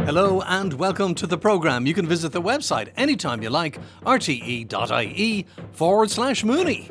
Hello and welcome to the programme. You can visit the website anytime you like, rte.ie/Mooney.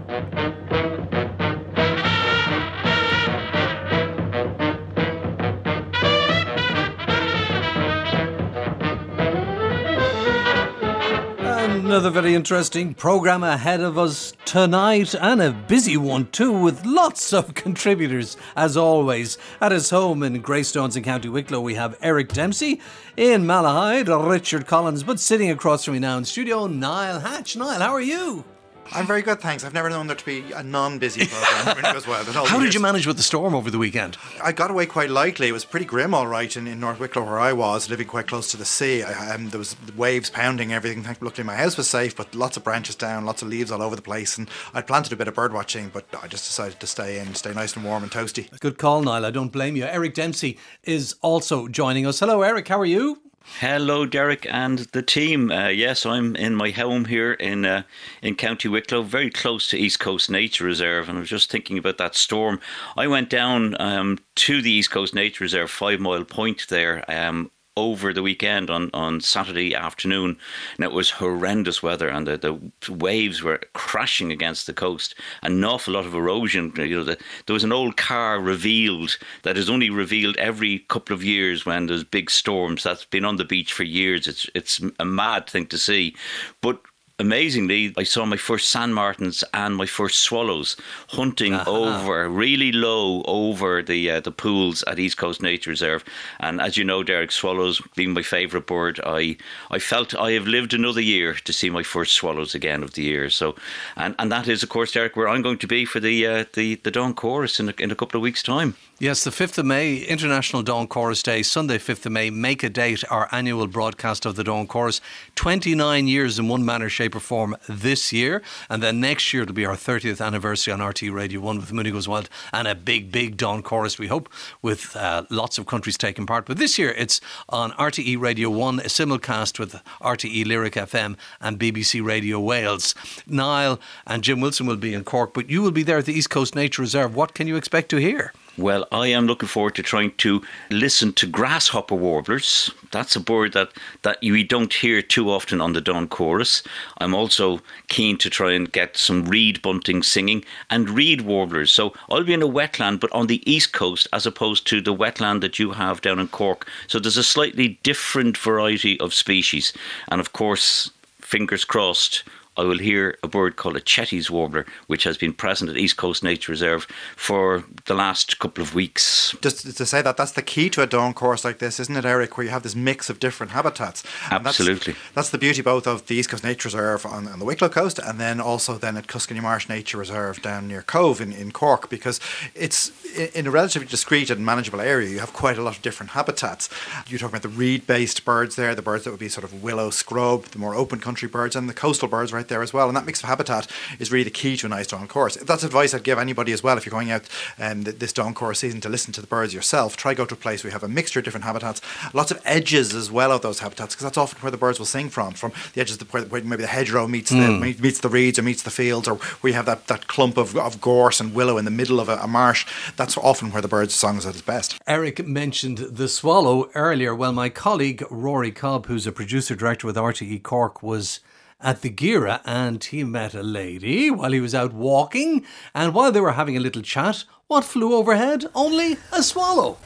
Another very interesting programme ahead of us tonight, and a busy one too, with lots of contributors as always. At his home in Greystones in County Wicklow, we have Eric Dempsey. In Malahide, Richard Collins, but sitting across from me now in studio, Niall Hatch. Niall, how are you? I'm very good, thanks. I've never known there to be a non-busy programme. It really goes well. How did you manage with the storm over the weekend? I got away quite lightly. It was pretty grim, all right, in North Wicklow where I was, living quite close to the sea. There was waves pounding, everything. Luckily my house was safe, but lots of branches down, lots of leaves all over the place. And I'd planted a bit of bird watching, but I just decided to stay nice and warm and toasty. Good call, Niall. I don't blame you. Eric Dempsey is also joining us. Hello, Eric. How are you? Hello, Derek and the team. Yes, I'm in my home here in County Wicklow, very close to East Coast Nature Reserve, and I was just thinking about that storm. I went down to the East Coast Nature Reserve, 5 Mile Point there, over the weekend on Saturday afternoon, and it was horrendous weather, and the waves were crashing against the coast. An awful lot of erosion. There was an old car revealed that is only revealed every couple of years when there's big storms. That's been on the beach for years. It's a mad thing to see, but amazingly, I saw my first sand martins and my first swallows hunting over, really low over the pools at East Coast Nature Reserve. And as you know, Derek, swallows being my favourite bird, I felt I have lived another year to see my first swallows again of the year. So, and that is, of course, Derek, where I'm going to be for the Dawn Chorus in a couple of weeks' time. Yes, the 5th of May, International Dawn Chorus Day, Sunday 5th of May. Make a date, our annual broadcast of the Dawn Chorus. 29 years in one manner, shape or form this year. And then next year it'll be our 30th anniversary on RTE Radio 1 with Mooney Goes Wild, and a big Dawn Chorus, we hope, with lots of countries taking part. But this year it's on RTE Radio 1, a simulcast with RTE Lyric FM and BBC Radio Wales. Niall and Jim Wilson will be in Cork, but you will be there at the East Coast Nature Reserve. What can you expect to hear? Well, I am looking forward to trying to listen to grasshopper warblers. That's a bird that you don't hear too often on the Dawn Chorus. I'm also keen to try and get some reed bunting singing and reed warblers. So I'll be in a wetland, but on the east coast as opposed to the wetland that you have down in Cork. So there's a slightly different variety of species. And of course, fingers crossed, I will hear a bird called a Chetty's warbler, which has been present at East Coast Nature Reserve for the last couple of weeks. Just to say that's the key to a dawn course like this, isn't it, Eric, where you have this mix of different habitats. And absolutely. That's the beauty both of the East Coast Nature Reserve on the Wicklow coast, and then also then at Tuscany Marsh Nature Reserve down near Cove in Cork, because it's in a relatively discrete and manageable area. You have quite a lot of different habitats. You're talking about the reed-based birds there, the birds that would be sort of willow scrub, the more open country birds, and the coastal birds right there as well. And that mix of habitat is really the key to a nice dawn course. That's advice I'd give anybody as well if you're going out this dawn course season to listen to the birds yourself. Try go to a place where you have a mixture of different habitats, lots of edges as well of those habitats, because that's often where the birds will sing from the edges of where maybe the hedgerow meets the reeds or meets the fields, or where you have that clump of gorse and willow in the middle of a marsh. That's often where the bird's song is at its best. Eric mentioned the swallow earlier. Well, my colleague Rory Cobb, who's a producer-director with RTE Cork, was at the Gira, and he met a lady while he was out walking, and while they were having a little chat, what flew overhead? Only a swallow.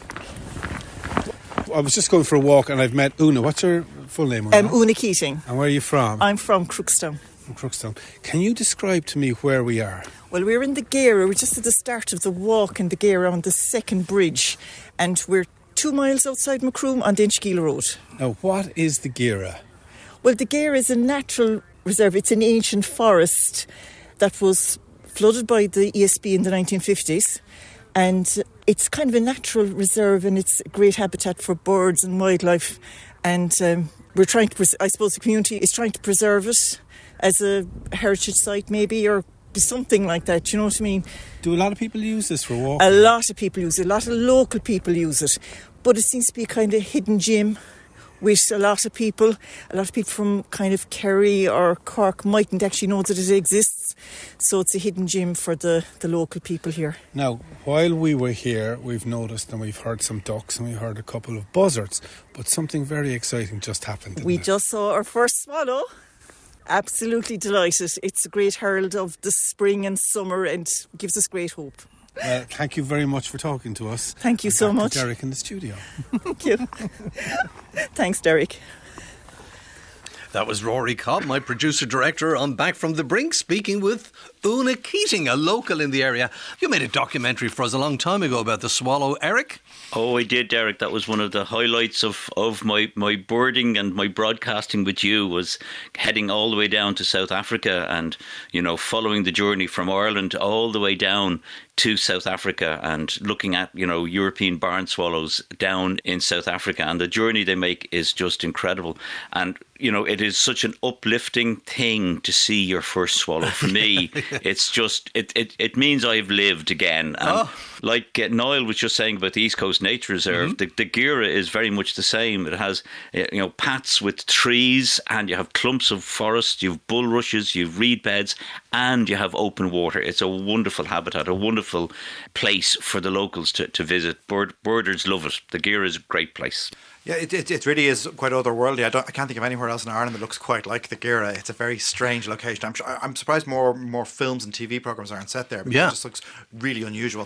I was just going for a walk and I've met Una. What's her full name? Una Keating. And where are you from? I'm from Crookstown. From Crookstown. Can you describe to me where we are? Well, we're in the Gira. We're just at the start of the walk in the Gira on the second bridge, and we're 2 miles outside Macroom on the Inchigeelagh Road. Now, what is the Gira? Well, the Gira is a natural reserve. It's an ancient forest that was flooded by the ESB in the 1950s, and it's kind of a natural reserve, and it's a great habitat for birds and wildlife, and we're trying to, I suppose the community is trying to preserve it as a heritage site maybe, or something like that, you know what I mean? Do a lot of people use this for walking? A lot of people use it, a lot of local people use it, but it seems to be a kind of hidden gem with a lot of people from kind of Kerry or Cork mightn't actually know that it exists. So it's a hidden gem for the local people here. Now, while we were here, we've noticed and we've heard some ducks and we heard a couple of buzzards, but something very exciting just happened. Didn't We it? just saw our first swallow. Absolutely delighted. It's a great herald of the spring and summer and gives us great hope. Thank you very much for talking to us. Thank you so Back to much. Derek in the studio. Thank you. Thanks, Derek. That was Rory Cobb, my producer-director on Back from the Brink, speaking with Una Keating, a local in the area. You made a documentary for us a long time ago about the swallow, Eric. Oh, I did, Derek. That was one of the highlights of my birding and my broadcasting with you, was heading all the way down to South Africa and, following the journey from Ireland all the way down to South Africa and looking at, European barn swallows down in South Africa. And the journey they make is just incredible. And, it is such an uplifting thing to see your first swallow. For me, it's just, it means I've lived again. And like Niall was just saying about the East Coast Nature Reserve, the Gira is very much the same. It has, paths with trees, and you have clumps of forest, you have bulrushes, you have reed beds, and you have open water. It's a wonderful habitat, a wonderful place for the locals to visit. Birders love it. The Gira is a great place. Yeah, it really is quite otherworldly. I can't think of anywhere else in Ireland that looks quite like the Gira. It's a very strange location. I'm surprised more films and TV programs aren't set there, because it just looks really unusual.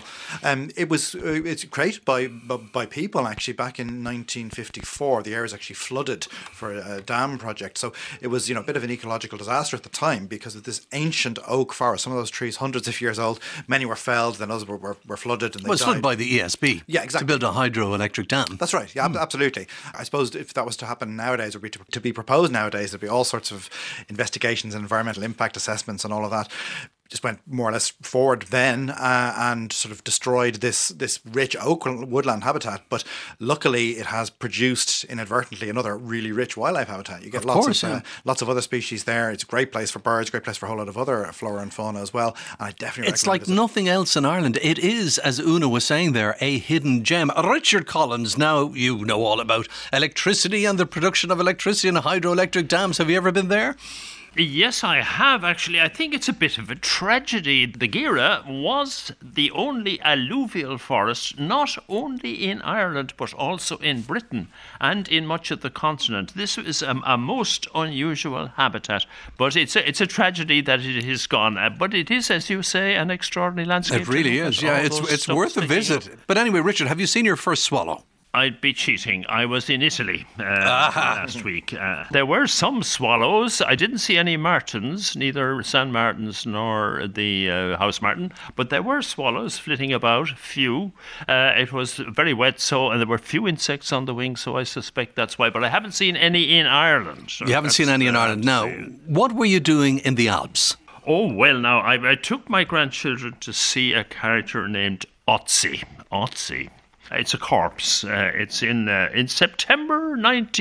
It's created by people actually back in 1954. The area was actually flooded for a dam project, so it was a bit of an ecological disaster at the time because of this ancient oak forest. Some of those trees, hundreds of years old. Many were felled, then others were flooded and they died. Flooded by the ESB. Yeah, exactly. To build a hydroelectric dam. That's right. Yeah, absolutely. I suppose if that was to happen nowadays, or to be proposed nowadays, there'd be all sorts of investigations and environmental impact assessments and all of that. Just went more or less forward then and sort of destroyed this rich oak woodland habitat. But luckily, it has produced inadvertently another really rich wildlife habitat. You get lots of other species there. It's a great place for birds, great place for a whole lot of other flora and fauna as well. And I definitely It's like nothing else in Ireland. It is, as Una was saying there, a hidden gem. Richard Collins, now you know all about electricity and the production of electricity in hydroelectric dams. Have you ever been there? Yes, I have, actually. I think it's a bit of a tragedy. The Gira was the only alluvial forest, not only in Ireland, but also in Britain and in much of the continent. This is a most unusual habitat, but it's a tragedy that it is gone. But it is, as you say, an extraordinary landscape. It really is, yeah. It's worth a visit. But anyway, Richard, have you seen your first swallow? I'd be cheating. I was in Italy last week. There were some swallows. I didn't see any martins, neither San Martins nor the house martin, but there were swallows flitting about, few. It was very wet, and there were few insects on the wing, so I suspect that's why. But I haven't seen any in Ireland. So you haven't seen any in Ireland. Now, what were you doing in the Alps? Oh, well, now, I took my grandchildren to see a character named Otzi. It's a corpse. It's in September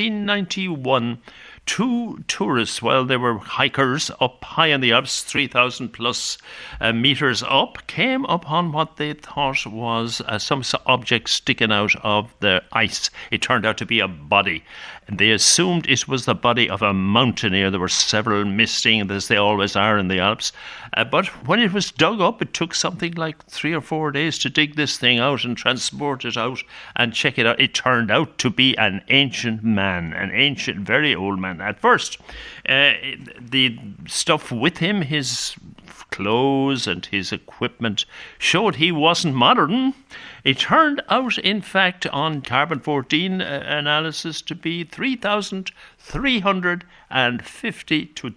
1991. Two tourists, they were hikers up high in the Alps, 3,000 plus metres up, came upon what they thought was some object sticking out of the ice. It turned out to be a body. And they assumed it was the body of a mountaineer. There were several missing, as they always are in the Alps. But when it was dug up, it took something like 3 or 4 days to dig this thing out and transport it out and check it out. It turned out to be an ancient man, an ancient, very old man. At first, the stuff with him, his clothes and his equipment, showed he wasn't modern. It turned out, in fact, on carbon-14 analysis to be 3,350 to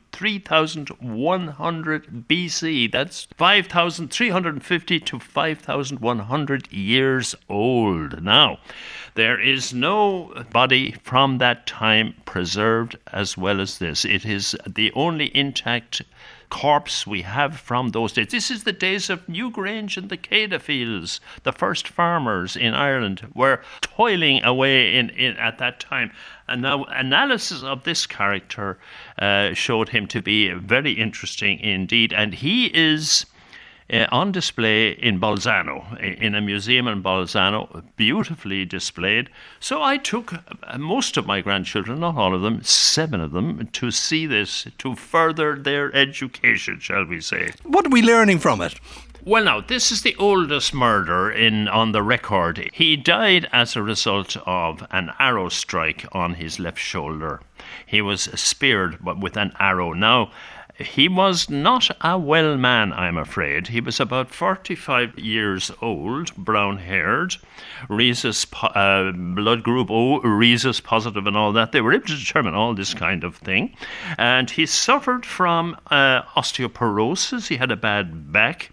3,100 BC. That's 5,350 to 5,100 years old. Now, there is no body from that time preserved as well as this. It is the only intact corpse we have from those days. This is the days of Newgrange and the Cada fields. The first farmers in Ireland were toiling away at that time. And now analysis of this character showed him to be very interesting indeed. And he is on display in Bolzano, in a museum in Bolzano, beautifully displayed. So I took most of my grandchildren, not all of them, 7 of them, to see this, to further their education, shall we say. What are we learning from it? Well, now, this is the oldest murder on the record. He died as a result of an arrow strike on his left shoulder. He was speared with an arrow. Now, he was not a well man, I'm afraid. He was about 45 years old, brown-haired, rhesus, blood group O, rhesus positive and all that. They were able to determine all this kind of thing. And he suffered from osteoporosis. He had a bad back.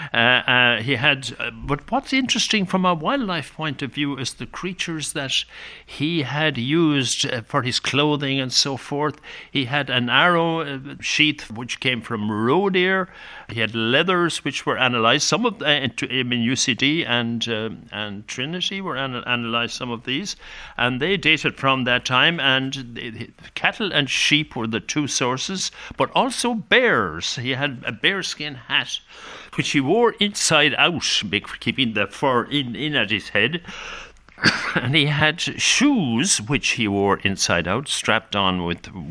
But what's interesting from a wildlife point of view is the creatures that he had used for his clothing and so forth. He had an arrow sheath which came from roe deer. He had leathers which were analysed. Some of in UCD and Trinity were analysed, some of these, and they dated from that time. And cattle and sheep were the 2 sources, but also bears. He had a bearskin hat which he wore inside out, keeping the fur in at his head. And he had shoes which he wore inside out, strapped on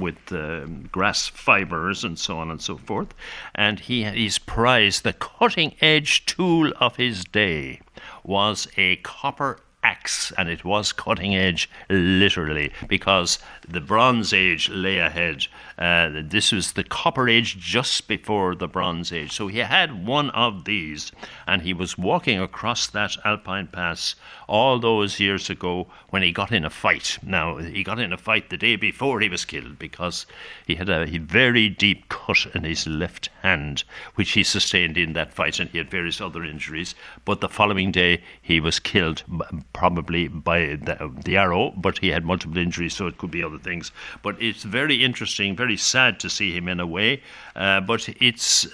with grass fibres and so on and so forth. And he's prized, the cutting-edge tool of his day was a copper axe, and it was cutting edge literally, because the Bronze Age lay ahead. This was the Copper Age just before the Bronze Age. So he had one of these, and he was walking across that Alpine Pass all those years ago when he got in a fight. Now, he got in a fight the day before he was killed, because he had a very deep cut in his left hand, which he sustained in that fight, and he had various other injuries. But the following day, he was killed, probably by the arrow, but he had multiple injuries, so it could be other things. But it's very interesting, very sad to see him in a way, but it's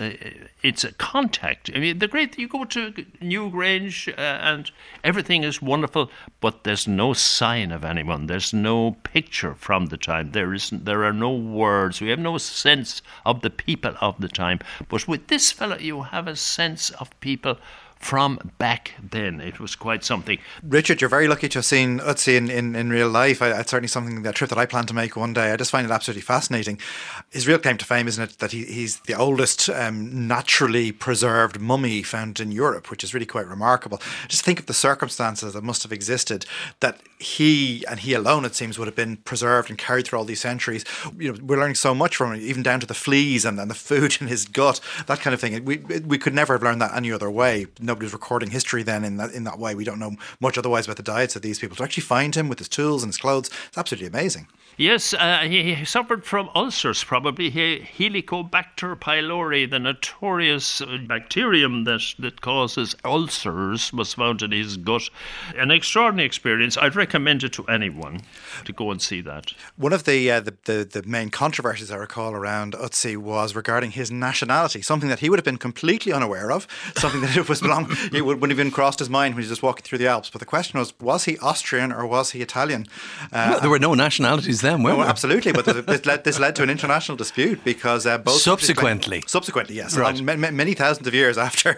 a contact. I mean, the great, you go to Newgrange and everything is wonderful, but there's no sign of anyone. There's no picture from the time. There are no words. We have no sense of the people of the time. But with this fellow, you have a sense of people from back then. It was quite something. Richard, you're very lucky to have seen Ötzi in real life. It's certainly something, a trip that I plan to make one day. I just find it absolutely fascinating. His real claim to fame, isn't it, that he's the oldest naturally preserved mummy found in Europe, which is really quite remarkable. Just think of the circumstances that must have existed, that he and he alone, it seems, would have been preserved and carried through all these centuries. You know, we're learning so much from him, even down to the fleas and the food in his gut, that kind of thing. We could never have learned that any other way. Nobody was recording history then in that way. We don't know much otherwise about the diets of these people. To actually find him with his tools and his clothes, it's absolutely amazing. Yes, he suffered from ulcers, probably. Helicobacter pylori, the notorious bacterium that causes ulcers, was found in his gut. An extraordinary experience. I'd recommend it to anyone to go and see that. One of the main controversies I recall around Ötzi was regarding his nationality, something that he would have been completely unaware of, something that it wouldn't have even crossed his mind when he was just walking through the Alps. But the question was he Austrian or was he Italian? Well, there were no nationalities then, were there? Absolutely, but this led to an international dispute because both subsequently, yes, right. Many thousands of years after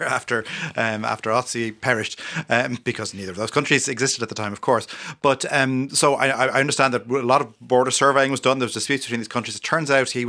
Ötzi perished, because neither of those countries existed at the time, of course. But so I understand that a lot of border surveying was done. There was disputes between these countries. It turns out he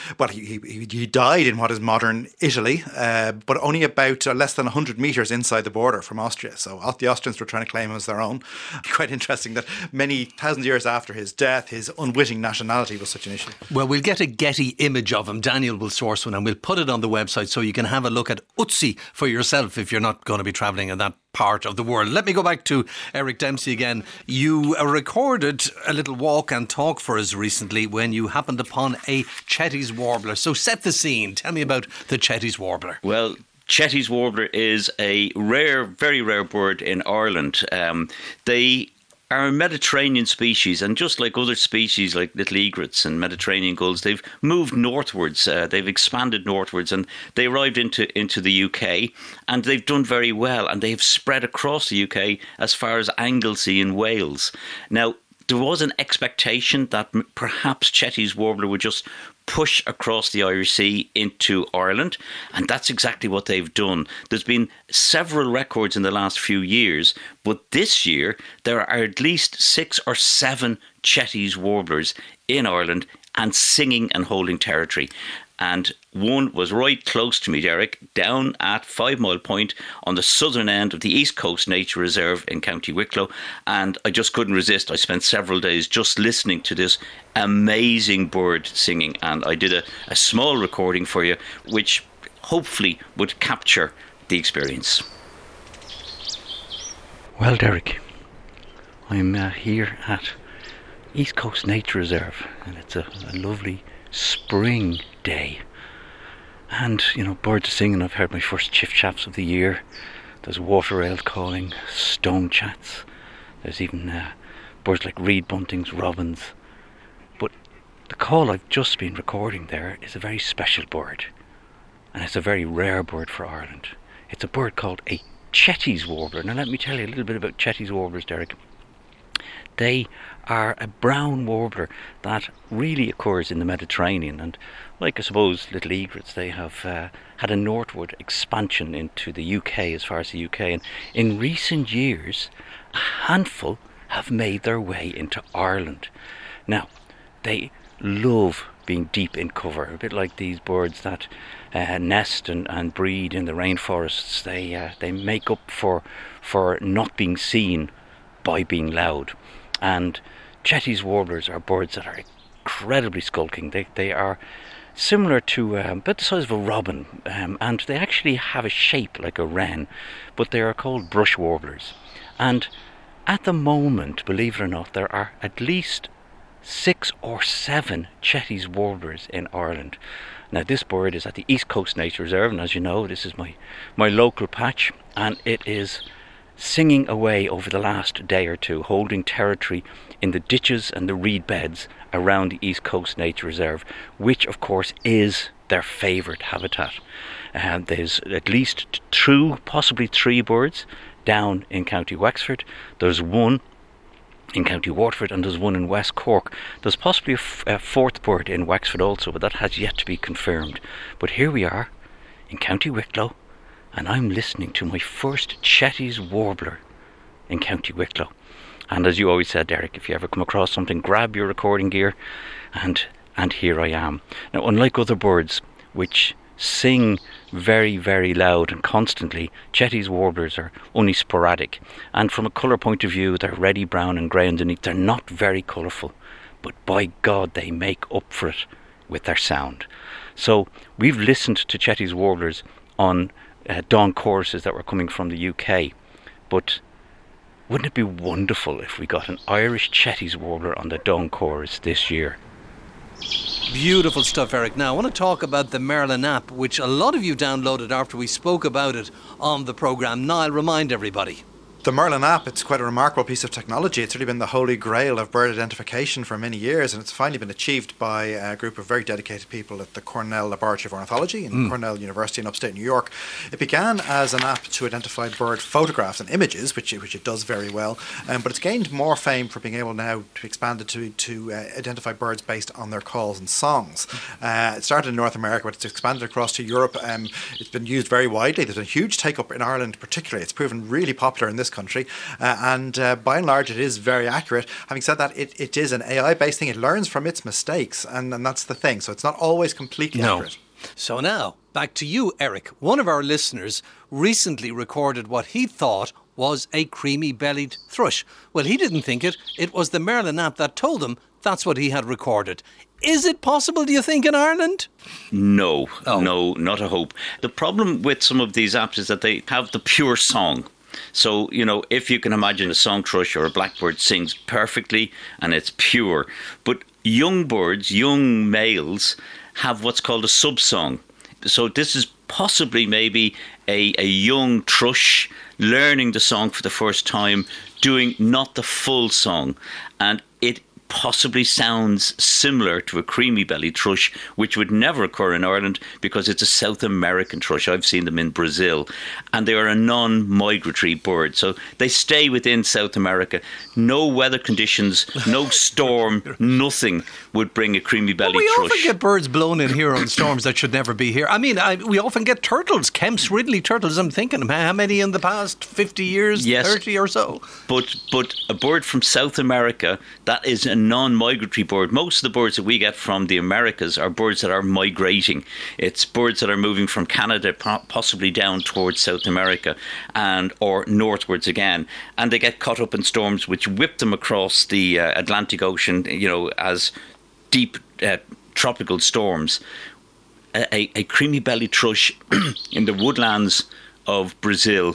died in what is modern Italy, but only about less than 100 metres inside the border from Austria. So the Austrians were trying to claim him as their own. Quite interesting that many thousands of years after his death, his unwitting nationality was such an issue. Well, we'll get a Getty image of him. Daniel will source one and we'll put it on the website so you can have a look at Ötzi for yourself if you're not going to be travelling in that part of the world. Let me go back to Eric Dempsey again. You recorded a little walk and talk for us recently when you happened upon a Cetti's warbler. So set the scene. Tell me about the Cetti's warbler. Well, Cetti's warbler is a rare, very rare bird in Ireland. They are a Mediterranean species, and just like other species like little egrets and Mediterranean gulls, they've moved northwards, they've expanded northwards, and they arrived into the UK, and they've done very well, and they've spread across the UK as far as Anglesey in Wales. Now, there was an expectation that perhaps Chetty's warbler would just push across the Irish Sea into Ireland, and that's exactly what they've done. There's been several records in the last few years, but this year there are at least 6 or 7 Chetty's warblers in Ireland and singing and holding territory. And one was right close to me, Derek, down at 5 Mile Point on the southern end of the East Coast Nature Reserve in County Wicklow. And I just couldn't resist. I spent several days just listening to this amazing bird singing. And I did a small recording for you, which hopefully would capture the experience. Well, Derek, I'm here at East Coast Nature Reserve, and it's a lovely spring day, and birds are singing. I've heard my first chiff chaps of the year. There's water owls calling, stone chats. There's even birds like reed buntings, robins. But the call I've just been recording there is a very special bird, and it's a very rare bird for Ireland. It's a bird called a Chetty's warbler. Now let me tell you a little bit about Chetty's warblers, Derek. They are a brown warbler that really occurs in the Mediterranean, and like I suppose little egrets, they have had a northward expansion into the UK, as far as the UK, and in recent years a handful have made their way into Ireland. Now they love being deep in cover, a bit like these birds that nest and breed in the rainforests. They make up for not being seen by being loud. And Chetty's warblers are birds that are incredibly skulking. They are similar to about the size of a robin, and they actually have a shape like a wren, but they are called brush warblers. And at the moment, believe it or not, there are at least 6 or 7 Chetty's warblers in Ireland. Now this bird is at the East Coast Nature Reserve, and as you know, this is my local patch, and it is singing away over the last day or two, holding territory in the ditches and the reed beds around the East Coast Nature Reserve, which of course is their favourite habitat. There's at least 2, possibly 3 birds down in County Wexford. There's one in County Waterford, and there's one in West Cork. There's possibly a 4th bird in Wexford also, but that has yet to be confirmed. But here we are in County Wicklow, and I'm listening to my first Chetty's warbler in County Wicklow. And as you always said, Derek, if you ever come across something, grab your recording gear, and here I am. Now, unlike other birds which sing very, very loud and constantly, Chetty's warblers are only sporadic. And from a colour point of view, they're reddy brown and grey underneath. They're not very colourful, but by God, they make up for it with their sound. So we've listened to Chetty's warblers on dawn choruses that were coming from the UK, but wouldn't it be wonderful if we got an Irish Chetty's warbler on the dawn chorus this year? Beautiful stuff, Eric. Now I want to talk about the Merlin app, which a lot of you downloaded after we spoke about it on the programme. Niall, remind everybody. The Merlin app, it's quite a remarkable piece of technology. It's really been the holy grail of bird identification for many years, and it's finally been achieved by a group of very dedicated people at the Cornell Laboratory of Ornithology in Cornell University in upstate New York. It began as an app to identify bird photographs and images, which it does very well, but it's gained more fame for being able now to expand it to identify birds based on their calls and songs. It started in North America, but it's expanded across to Europe. It's been used very widely. There's a huge take-up in Ireland particularly. It's proven really popular in this country, and by and large it is very accurate. Having said that, it is an AI based thing. It learns from its mistakes, and that's the thing, so it's not always completely accurate. So now back to you, Eric. One of our listeners recently recorded what he thought was a creamy bellied thrush. Well, he didn't think it was the Merlin app that told him that's what he had recorded. Is it possible, do you think, in Ireland? No, not a hope. The problem with some of these apps is that they have the pure song. So, if you can imagine a song thrush or a blackbird sings perfectly and it's pure. But young birds, young males, have what's called a sub-song. So this is possibly maybe a young thrush learning the song for the first time, doing not the full song. And it possibly sounds similar to a creamy belly thrush, which would never occur in Ireland because it's a South American thrush. I've seen them in Brazil, and they are a non-migratory bird, so they stay within South America. No weather conditions, no storm, nothing would bring a creamy belly we thrush. often get birds blown in here on storms that should never be here. I mean, we often get turtles, Kemp's Ridley turtles. I'm thinking, how many in the past 50 years, Yes. 30 or so? But a bird from South America, that is a non-migratory bird. Most of the birds that we get from the Americas are birds that are migrating. It's birds that are moving from Canada, possibly down towards South America, or northwards again. And they get caught up in storms which whip them across the Atlantic Ocean, as deep tropical storms. A creamy belly thrush in the woodlands of Brazil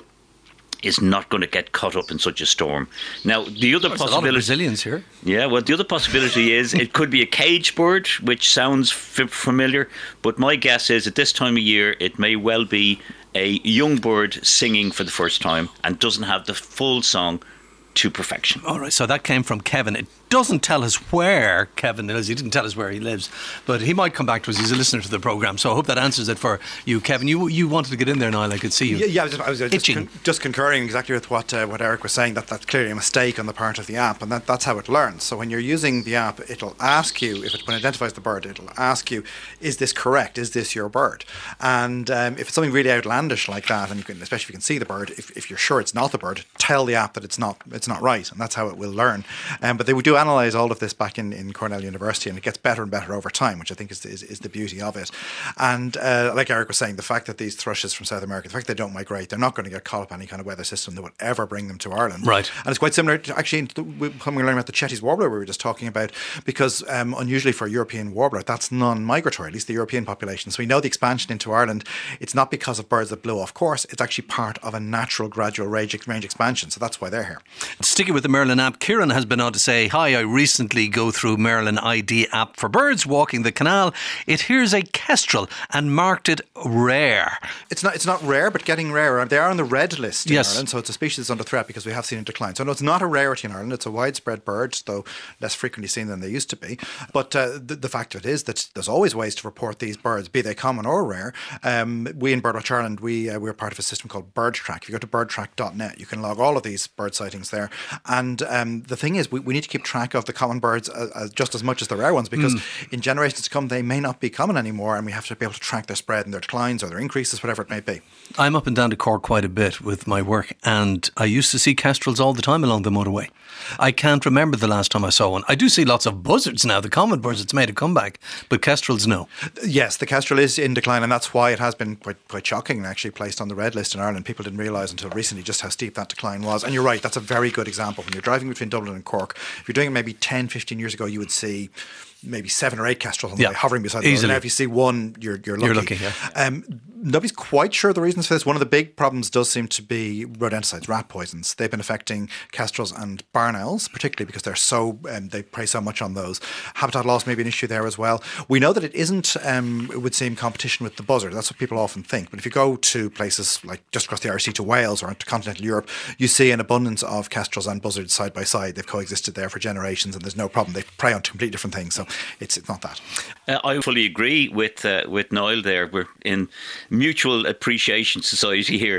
is not going to get caught up in such a storm. Now, the other There's possibility... a lot of Brazilians here. Yeah, well, the other possibility is it could be a cage bird, which sounds familiar, but my guess is at this time of year, it may well be a young bird singing for the first time and doesn't have the full song to perfection. All right, so that came from Kevin. It doesn't tell us where Kevin is. He didn't tell us where he lives, but he might come back to us. He's a listener to the programme, so I hope that answers it for you, Kevin. You wanted to get in there, Niall. I could see you. Yeah, I was just concurring exactly with what Eric was saying. That's clearly a mistake on the part of the app, and that's how it learns. So when you're using the app, it'll ask you, when it identifies the bird, it'll ask you, is this correct? Is this your bird? And if it's something really outlandish like that, and especially if you can see the bird, if you're sure it's not the bird, tell the app that it's not right, and that's how it will learn. But they do analyse all of this back in Cornell University, and it gets better and better over time, which I think is the beauty of it. And like Eric was saying, the fact that these thrushes from South America, the fact they don't migrate, they're not going to get caught up in any kind of weather system that would ever bring them to Ireland. Right. And it's quite similar to, actually, when we learn about the Chetty's warbler we were just talking about, because unusually for a European warbler, that's non-migratory, at least the European population. So we know the expansion into Ireland, it's not because of birds that blew off course, it's actually part of a natural gradual range expansion. So that's why they're here. Sticking with the Merlin app, Kieran has been on to say, hi, I recently go through Merlin ID app for birds walking the canal. It hears a kestrel and marked it rare. It's not rare, but getting rarer. They are on the red list in Yes. Ireland, so it's a species that's under threat because we have seen it decline. So no, it's not a rarity in Ireland. It's a widespread bird, though less frequently seen than they used to be. But the fact of it is that there's always ways to report these birds, be they common or rare. We in Birdwatch Ireland, we're part of a system called BirdTrack. If you go to birdtrack.net, you can log all of these bird sightings there. And the thing is, we need to keep track of the common birds just as much as the rare ones, because in generations to come, they may not be common anymore, and we have to be able to track their spread and their declines or their increases, whatever it may be. I'm up and down to Cork quite a bit with my work, and I used to see kestrels all the time along the motorway. I can't remember the last time I saw one. I do see lots of buzzards now, the common birds, it's made a comeback, but kestrels, no. Yes, the kestrel is in decline, and that's why it has been quite shocking and actually placed on the red list in Ireland. People didn't realise until recently just how steep that decline was. And you're right, that's a very good example. When you're driving between Dublin and Cork, if you're doing it maybe 10, 15 years ago, you would see maybe 7 or 8 kestrels on the way, hovering beside the road. And now if you see one, you're lucky. You're lucky, yeah. Nobody's quite sure the reasons for this. One of the big problems does seem to be rodenticides, rat poisons. They've been affecting kestrels and barn owls, particularly because they're so they prey so much on those. Habitat loss may be an issue there as well. We know that it isn't, it would seem, competition with the buzzard. That's what people often think. But if you go to places like just across the Irish Sea to Wales or into continental Europe, you see an abundance of kestrels and buzzards side by side. They've coexisted there for generations, and there's no problem. They prey on completely different things, so it's not that. I fully agree with Niall there. We're in mutual appreciation society here.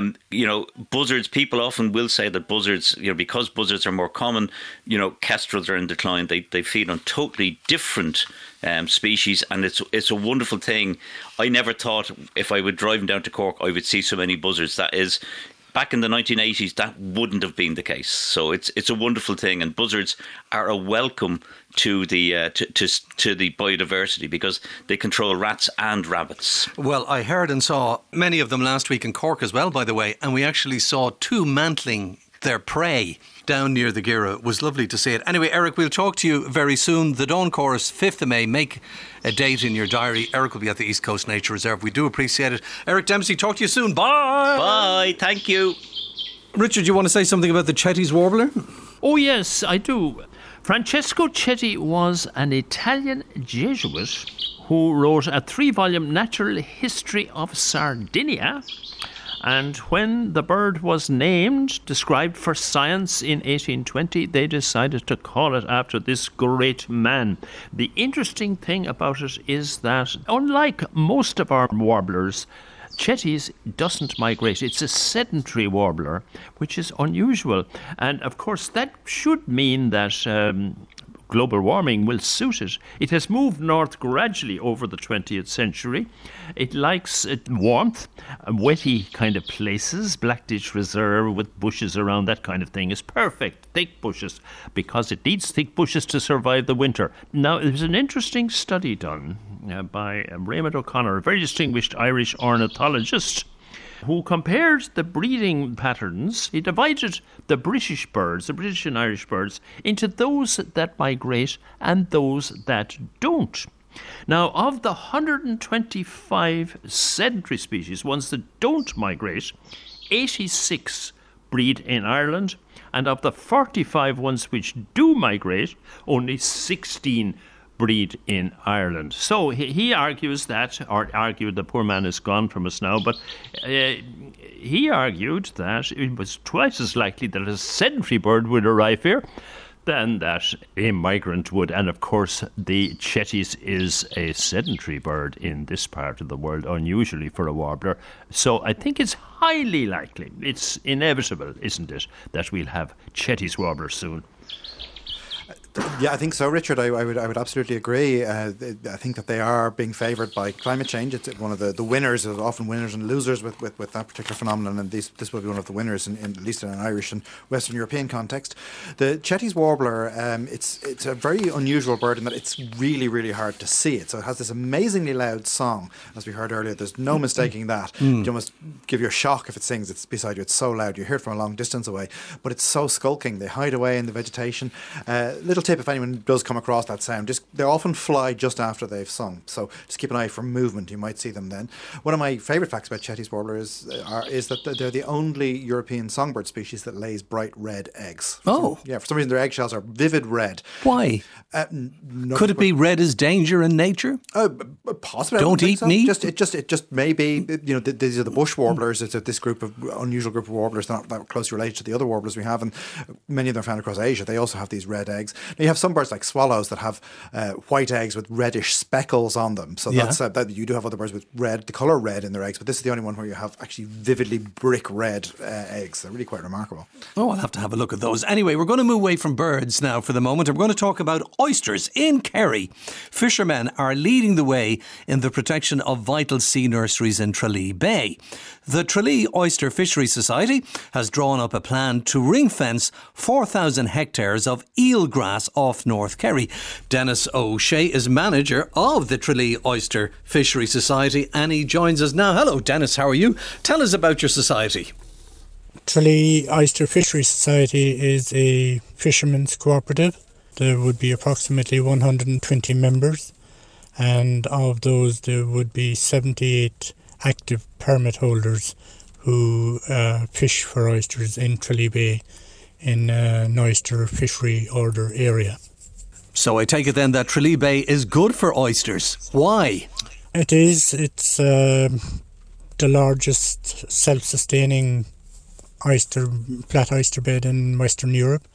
Buzzards, people often will say that buzzards, because buzzards are more common, kestrels are in decline. They feed on totally different species, and it's a wonderful thing. I never thought if I were driving down to Cork I would see so many buzzards. That is, back in the 1980s, that wouldn't have been the case. So it's a wonderful thing, and buzzards are a welcome to the to the biodiversity because they control rats and rabbits. Well, I heard and saw many of them last week in Cork as well, by the way, and we actually saw 2 mantling their prey down near the Gira. It was lovely to see it. Anyway, Eric, we'll talk to you very soon. The Dawn Chorus, 5th of May. Make a date in your diary. Eric will be at the East Coast Nature Reserve. We do appreciate it. Eric Dempsey, talk to you soon. Bye. Bye. Thank you. Richard, you want to say something about the Chetty's warbler? Oh yes, I do. Francesco Chetty was an Italian Jesuit who wrote a 3-volume natural history of Sardinia, And when the bird was named, described for science in 1820, they decided to call it after this great man. The interesting thing about it is that, unlike most of our warblers, Cetti's doesn't migrate. It's a sedentary warbler, which is unusual. And of course, that should mean that global warming will suit it. It has moved north gradually over the 20th century. It likes warmth, wetty kind of places. Blackditch Reserve with bushes around, that kind of thing, is perfect. Thick bushes, because it needs thick bushes to survive the winter. Now, there's an interesting study done by Raymond O'Connor, a very distinguished Irish ornithologist, who compared the breeding patterns. He divided the British birds, the British and Irish birds, into those that migrate and those that don't. Now, of the 125 sedentary species, ones that don't migrate, 86 breed in Ireland, and of the 45 ones which do migrate, only 16 breed in Ireland. So he argues that, or argued, the poor man is gone from us now, but he argued that it was twice as likely that a sedentary bird would arrive here than that a migrant would. And of course, the Cetti's is a sedentary bird in this part of the world, unusually for a warbler. So I think it's highly likely, it's inevitable, isn't it, that we'll have Cetti's warblers soon. Yeah, I think so, Richard. I would absolutely agree. I think that they are being favoured by climate change. It's one of the winners, often winners and losers with that particular phenomenon, and this will be one of the winners, at least in an Irish and Western European context. The Cetti's warbler, it's a very unusual bird in that it's really, really hard to see it. So it has this amazingly loud song, as we heard earlier. There's no mistaking that. You almost give you a shock if it sings. It's beside you. It's so loud. You hear it from a long distance away. But it's so skulking. They hide away in the vegetation. Little tip, if anyone does come across that sound, they often fly just after they've sung, so just keep an eye for movement. You might see them then. One of my favourite facts about Cetti's warbler is that they're the only European songbird species that lays bright red eggs. Oh. Yeah, for some reason their eggshells are vivid red. Why? Could it be red as danger in nature? Possibly. Don't eat so. meat? It just may be, these are the bush warblers. It's this unusual group of warblers, not that closely related to the other warblers we have, and many of them are found across Asia. They also have these red eggs. Now, you have some birds like swallows that have white eggs with reddish speckles on them. So that's that you do have other birds with the colour red in their eggs, but this is the only one where you have actually vividly brick red eggs. They're really quite remarkable. Oh, I'll have to have a look at those. Anyway, we're going to move away from birds now for the moment. We're going to talk about oysters in Kerry. Fishermen are leading the way in the protection of vital sea nurseries in Tralee Bay. The Tralee Oyster Fisheries Society has drawn up a plan to ring-fence 4,000 hectares of eelgrass off North Kerry. Dennis O'Shea is manager of the Tralee Oyster Fisheries Society, and he joins us now. Hello, Dennis, how are you? Tell us about your society. Tralee Oyster Fisheries Society is a fishermen's cooperative. There would be approximately 120 members, and of those there would be 78 active permit holders who fish for oysters in Tralee Bay in an oyster fishery order area. So I take it then that Tralee Bay is good for oysters. Why? It is. It's the largest self-sustaining flat oyster bed in Western Europe.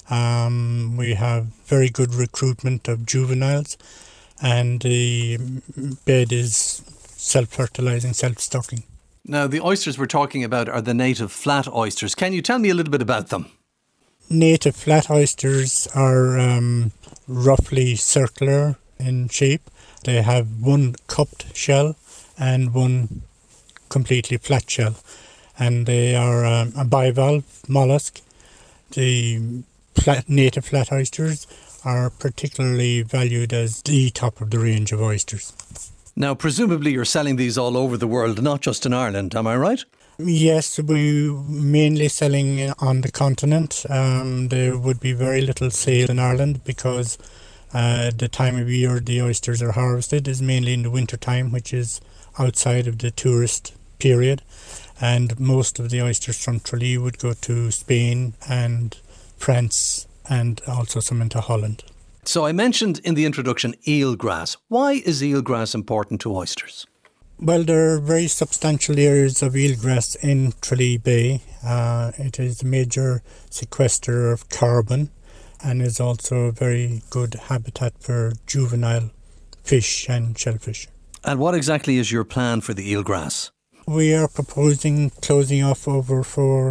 We have very good recruitment of juveniles, and the bed is self-fertilising, self-stocking. Now, the oysters we're talking about are the native flat oysters. Can you tell me a little bit about them? Native flat oysters are roughly circular in shape. They have one cupped shell and one completely flat shell, and they are a bivalve mollusk. The native flat oysters are particularly valued as the top of the range of oysters. Now, presumably you're selling these all over the world, not just in Ireland, am I right? Yes, we're mainly selling on the continent. There would be very little sale in Ireland because the time of year the oysters are harvested is mainly in the winter time, which is outside of the tourist period. And most of the oysters from Tralee would go to Spain and France and also some into Holland. So I mentioned in the introduction eelgrass. Why is eelgrass important to oysters? Well, there are very substantial areas of eelgrass in Tralee Bay. It is a major sequester of carbon and is also a very good habitat for juvenile fish and shellfish. And what exactly is your plan for the eelgrass? We are proposing closing off over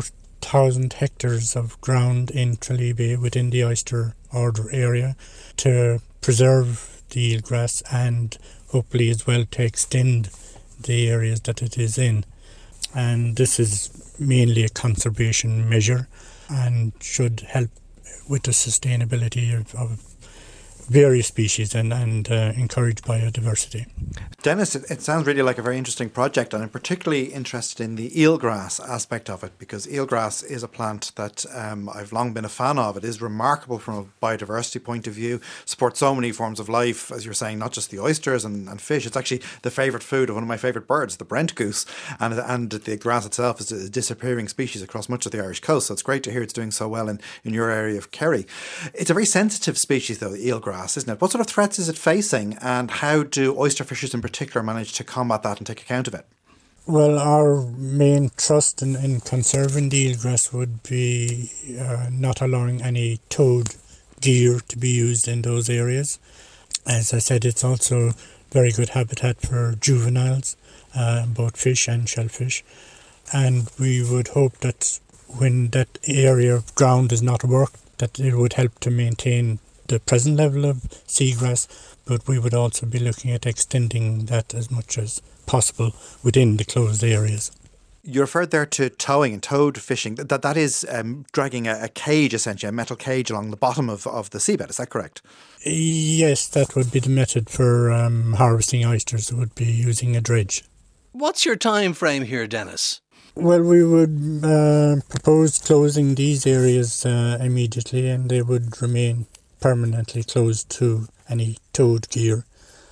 4,000 hectares of ground in Tralee Bay within the oyster order area to preserve the eelgrass and hopefully as well to extend the areas that it is in. And this is mainly a conservation measure and should help with the sustainability of various species and encourage biodiversity. Dennis, it sounds really like a very interesting project, and I'm particularly interested in the eelgrass aspect of it, because eelgrass is a plant that I've long been a fan of. It is remarkable from a biodiversity point of view, supports so many forms of life, as you're saying, not just the oysters and fish. It's actually the favourite food of one of my favourite birds, the Brent goose, and the grass itself is a disappearing species across much of the Irish coast, so it's great to hear it's doing so well in your area of Kerry. It's a very sensitive species, though, the eelgrass, isn't it? What sort of threats is it facing, and how do oyster fishers in particular manage to combat that and take account of it? Well, our main trust in conserving the eelgrass would be not allowing any towed gear to be used in those areas. As I said, it's also very good habitat for juveniles, both fish and shellfish. And we would hope that when that area of ground is not worked, that it would help to maintain the present level of seagrass, but we would also be looking at extending that as much as possible within the closed areas. You referred there to towing and towed fishing. That is dragging a cage, essentially, a metal cage along the bottom of the seabed. Is that correct? Yes, that would be the method for harvesting oysters. It would be using a dredge. What's your time frame here, Dennis? Well, we would propose closing these areas immediately, and they would remain permanently closed to any towed gear.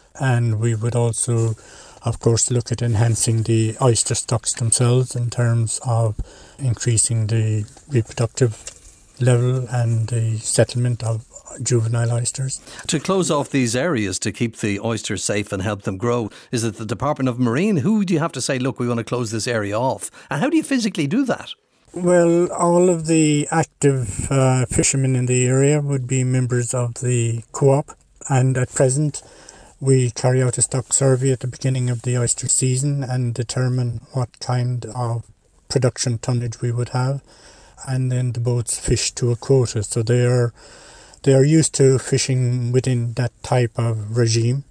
And we would also, of course, look at enhancing the oyster stocks themselves in terms of increasing the reproductive level and the settlement of juvenile oysters. To close off these areas to keep the oysters safe and help them grow, is it the Department of Marine? Who do you have to say, look, we want to close this area off? And how do you physically do that? Well, all of the active fishermen in the area would be members of the co-op, and at present we carry out a stock survey at the beginning of the oyster season and determine what kind of production tonnage we would have, and then the boats fish to a quota. So they are used to fishing within that type of regime.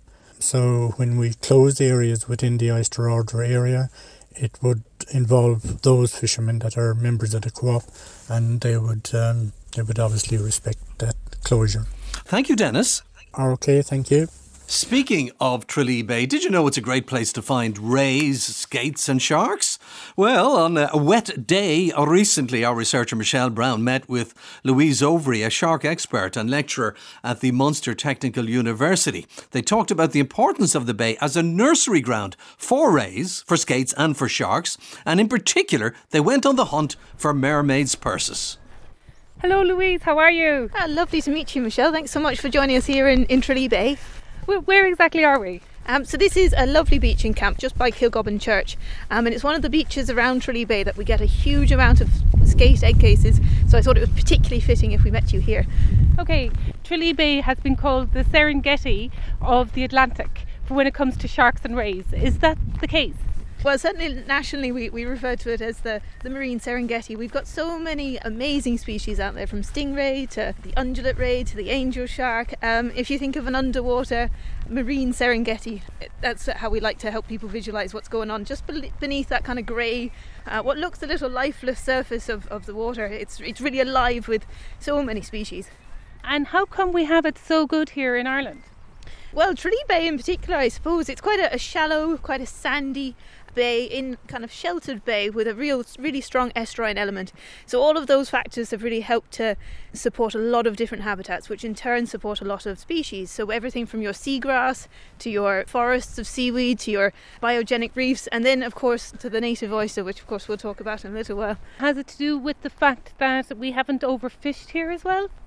So when we close areas within the oyster order area, it would involve those fishermen that are members of the co-op, and they would obviously respect that closure. Thank you, Dennis. Okay, thank you. Speaking of Tralee Bay, did you know it's a great place to find rays, skates and sharks? Well, on a wet day recently, our researcher Michelle Brown met with Louise Overy, a shark expert and lecturer at the Munster Technical University. They talked about the importance of the bay as a nursery ground for rays, for skates and for sharks, and in particular, they went on the hunt for mermaids' purses. Hello Louise, how are you? Lovely to meet you, Michelle. Thanks so much for joining us here in Tralee Bay. Where exactly are we? So this is a lovely beaching camp just by Kilgobbin Church, and it's one of the beaches around Tralee Bay that we get a huge amount of skate egg cases, so I thought it was particularly fitting if we met you here. Okay, Tralee Bay has been called the Serengeti of the Atlantic for when it comes to sharks and rays. Is that the case? Well, certainly nationally we refer to it as the marine Serengeti. We've got so many amazing species out there, from stingray to the ungulate ray to the angel shark. If you think of an underwater marine Serengeti, that's how we like to help people visualise what's going on just beneath that kind of grey, what looks a little lifeless surface of the water. It's really alive with so many species. And how come we have it so good here in Ireland? Well, Tralee Bay in particular, I suppose, it's quite a shallow, quite a sandy bay, in kind of sheltered bay with a really strong estuarine element. So all of those factors have really helped to support a lot of different habitats, which in turn support a lot of species. So everything from your seagrass to your forests of seaweed to your biogenic reefs, and then of course to the native oyster, which of course we'll talk about in a little while. Has it to do with the fact that we haven't overfished here as well?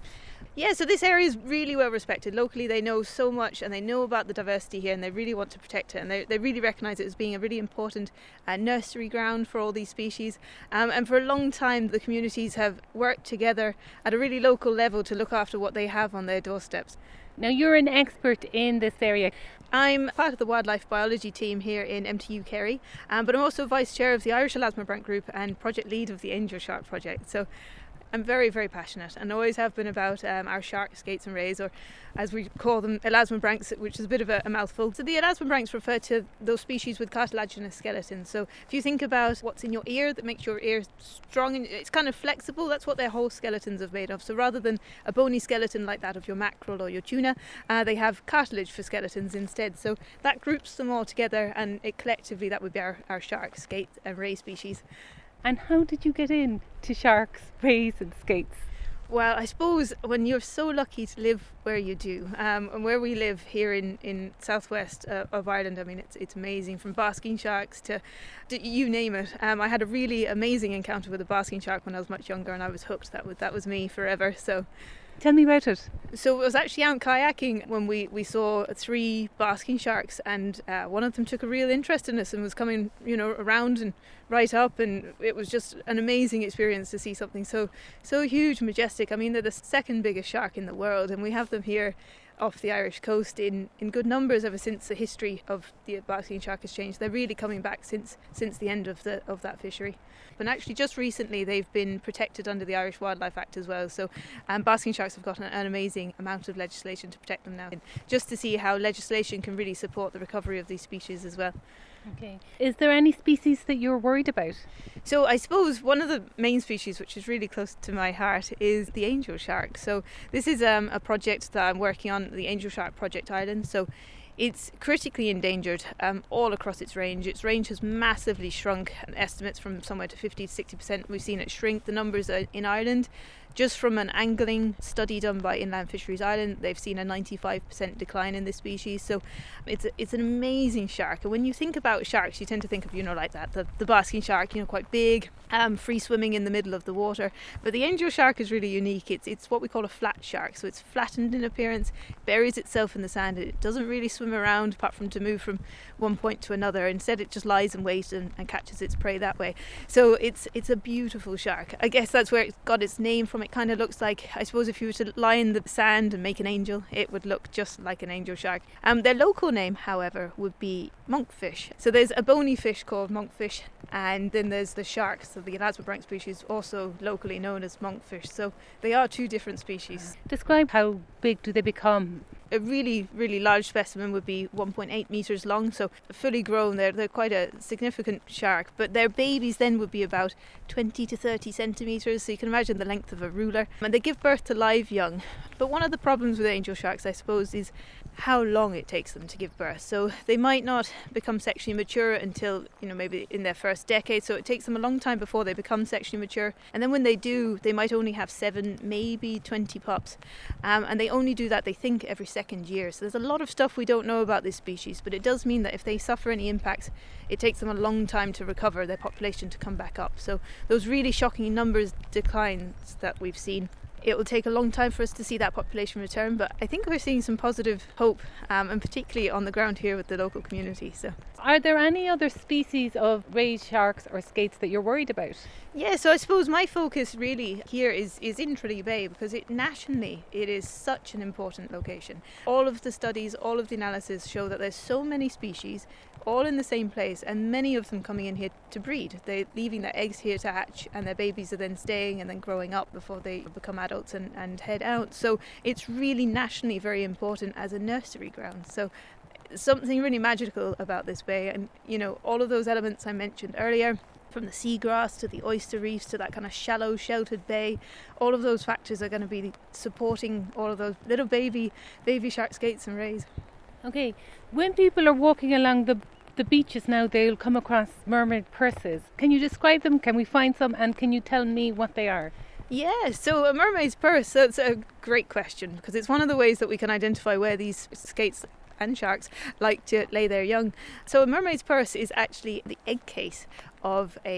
Yeah, so this area is really well respected. Locally, they know so much and they know about the diversity here and they really want to protect it. And they really recognise it as being a really important nursery ground for all these species. And for a long time, the communities have worked together at a really local level to look after what they have on their doorsteps. Now, you're an expert in this area. I'm part of the wildlife biology team here in MTU Kerry, but I'm also vice chair of the Irish Elasmobranch Group and project lead of the Angel Shark project. So I'm very, very passionate and always have been about our sharks, skates and rays, or as we call them, elasmobranchs, which is a bit of a mouthful. So the elasmobranchs refer to those species with cartilaginous skeletons. So if you think about what's in your ear that makes your ear strong and it's kind of flexible, that's what their whole skeletons are made of. So rather than a bony skeleton like that of your mackerel or your tuna, they have cartilage for skeletons instead. So that groups them all together, and collectively that would be our shark, skate and ray species. And how did you get into sharks, rays and skates? Well, I suppose when you're so lucky to live where you do, and where we live here in southwest of Ireland, I mean, it's amazing, from basking sharks to you name it. I had a really amazing encounter with a basking shark when I was much younger, and I was hooked. That was me forever. So tell me about it. So it was actually out kayaking when we saw 3 basking sharks, and one of them took a real interest in us and was coming, around and right up, and it was just an amazing experience to see something so huge, majestic. I mean, they're the second biggest shark in the world, and we have them here off the Irish coast in good numbers ever since the history of the basking shark has changed. They're really coming back since the end of that fishery. And actually just recently they've been protected under the Irish Wildlife Act as well. So basking sharks have got an amazing amount of legislation to protect them now. And just to see how legislation can really support the recovery of these species as well. Okay. Is there any species that you're worried about? So I suppose one of the main species which is really close to my heart is the angel shark. So this is a project that I'm working on, the Angel Shark Project Island. So it's critically endangered all across its range. Its range has massively shrunk, estimates from somewhere to 50 to 60%. We've seen it shrink. The numbers are in Ireland. Just from an angling study done by Inland Fisheries Ireland, they've seen a 95% decline in this species. So it's an amazing shark. And when you think about sharks, you tend to think of, like that, the basking shark, quite big, free swimming in the middle of the water. But the angel shark is really unique. It's what we call a flat shark. So it's flattened in appearance, buries itself in the sand. It doesn't really swim around apart from to move from one point to another. Instead, it just lies in wait and catches its prey that way. So it's a beautiful shark. I guess that's where it got its name from. It kind of looks like, I suppose, if you were to lie in the sand and make an angel, it would look just like an angel shark. Their local name, however, would be monkfish. So there's a bony fish called monkfish, and then there's the shark, so the elasmobranch species, also locally known as monkfish. So they are 2 different species. Describe how big do they become? A really, really large specimen would be 1.8 metres long, so fully grown, they're quite a significant shark. But their babies then would be about 20 to 30 centimetres, so you can imagine the length of a ruler. And they give birth to live young. But one of the problems with angel sharks, I suppose, is how long it takes them to give birth. So they might not become sexually mature until, maybe in their first decade. So it takes them a long time before they become sexually mature. And then when they do, they might only have 7, maybe 20 pups. And they only do that, they think, every second year. So there's a lot of stuff we don't know about this species, but it does mean that if they suffer any impacts, it takes them a long time to recover their population to come back up. So those really shocking numbers declines that we've seen, it will take a long time for us to see that population return, but I think we're seeing some positive hope, and particularly on the ground here with the local community. So, are there any other species of ray sharks or skates that you're worried about? Yeah, so I suppose my focus really here is in Tralee Bay, because nationally it is such an important location. All of the studies, all of the analysis show that there's so many species all in the same place, and many of them coming in here to breed. They're leaving their eggs here to hatch, and their babies are then staying and then growing up before they become adults and head out. So it's really nationally very important as a nursery ground. So something really magical about this bay, and all of those elements I mentioned earlier, from the seagrass to the oyster reefs to that kind of shallow sheltered bay, all of those factors are going to be supporting all of those little baby shark, skates and rays. Okay, when people are walking along the beaches now, they'll come across mermaid purses. Can you describe them? Can we find some? And can you tell me what they are? Yeah, so a mermaid's purse, that's a great question, because it's one of the ways that we can identify where these skates and sharks like to lay their young. So a mermaid's purse is actually the egg case of a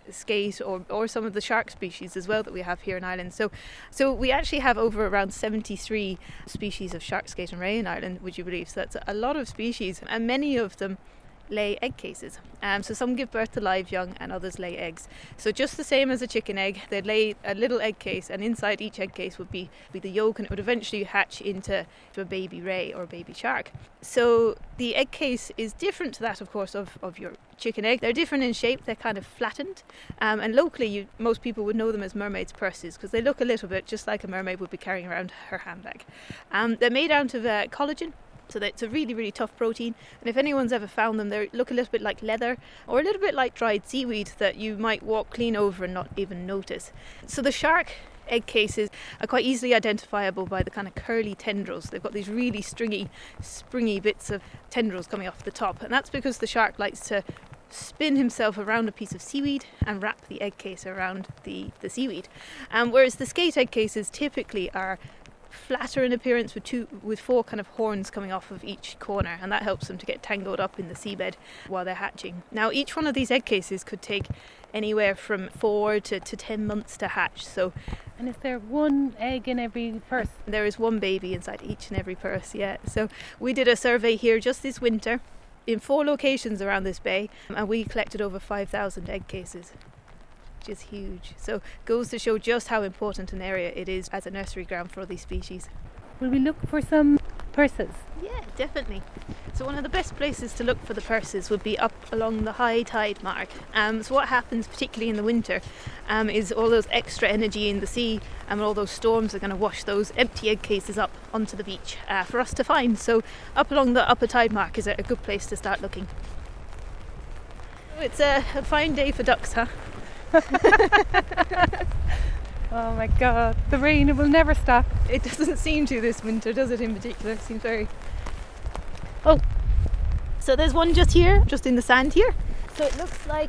skate or some of the shark species as well that we have here in Ireland. So we actually have over around 73 species of shark, skate and ray in Ireland, would you believe? So that's a lot of species, and many of them lay egg cases. So some give birth to live young and others lay eggs. So just the same as a chicken egg, they'd lay a little egg case, and inside each egg case would be the yolk, and it would eventually hatch into a baby ray or a baby shark. So the egg case is different to that, of course, of your chicken egg. They're different in shape, they're kind of flattened, and locally most people would know them as mermaid's purses because they look a little bit just like a mermaid would be carrying around her handbag. They're made out of collagen. So it's a really, really tough protein, and if anyone's ever found them, they look a little bit like leather or a little bit like dried seaweed that you might walk clean over and not even notice. So the shark egg cases are quite easily identifiable by the kind of curly tendrils. They've got these really stringy, springy bits of tendrils coming off the top, and that's because the shark likes to spin himself around a piece of seaweed and wrap the egg case around the seaweed. Whereas the skate egg cases typically are flatter in appearance with four kind of horns coming off of each corner, and that helps them to get tangled up in the seabed while they're hatching. Now each one of these egg cases could take anywhere from 4 to 10 months to hatch. And is there one egg in every purse? There is one baby inside each and every purse, yeah. So we did a survey here just this winter in 4 locations around this bay, and we collected over 5,000 egg cases, which is huge. So goes to show just how important an area it is as a nursery ground for these species. Will we look for some purses? Yeah, definitely. So one of the best places to look for the purses would be up along the high tide mark. So what happens particularly in the winter is all those extra energy in the sea and all those storms are going to wash those empty egg cases up onto the beach for us to find. So up along the upper tide mark is a good place to start looking. It's a fine day for ducks, huh? Oh my god, the rain, it will never stop. It doesn't seem to this winter, does it, in particular? It seems very... Oh, so there's one just here, just in the sand here. So it looks like